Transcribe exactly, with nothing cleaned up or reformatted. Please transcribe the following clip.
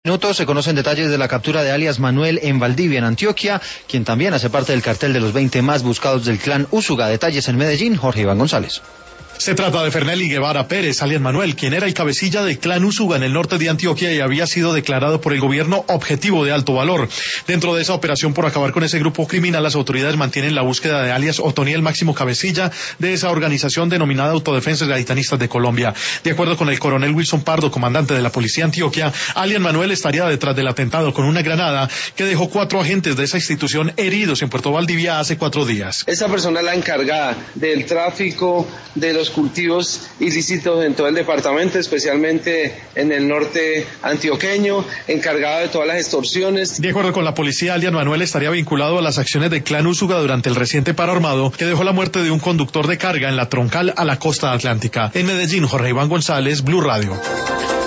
Minutos se conocen detalles de la captura de alias Manuel en Valdivia, en Antioquia, quien también hace parte del cartel de los veinte más buscados del clan Úsuga. Detalles en Medellín, Jorge Iván González. Se trata de Fernelli Guevara Pérez, alias Manuel, quien era el cabecilla del clan Úsuga en el norte de Antioquia y había sido declarado por el gobierno objetivo de alto valor. Dentro de esa operación por acabar con ese grupo criminal, las autoridades mantienen la búsqueda de alias Otoniel, máximo cabecilla de esa organización denominada Autodefensas Gaitanistas de Colombia. De acuerdo con el coronel Wilson Pardo, comandante de la policía Antioquia, alias Manuel estaría detrás del atentado con una granada que dejó cuatro agentes de esa institución heridos en Puerto Valdivia hace cuatro días. Esa persona es la encargada del tráfico de los cultivos ilícitos en todo el departamento, especialmente en el norte antioqueño, encargado de todas las extorsiones. De acuerdo con la policía, alias Manuel estaría vinculado a las acciones del clan Úsuga durante el reciente paro armado que dejó la muerte de un conductor de carga en la troncal a la costa atlántica. En Medellín, Jorge Iván González, Blue Radio.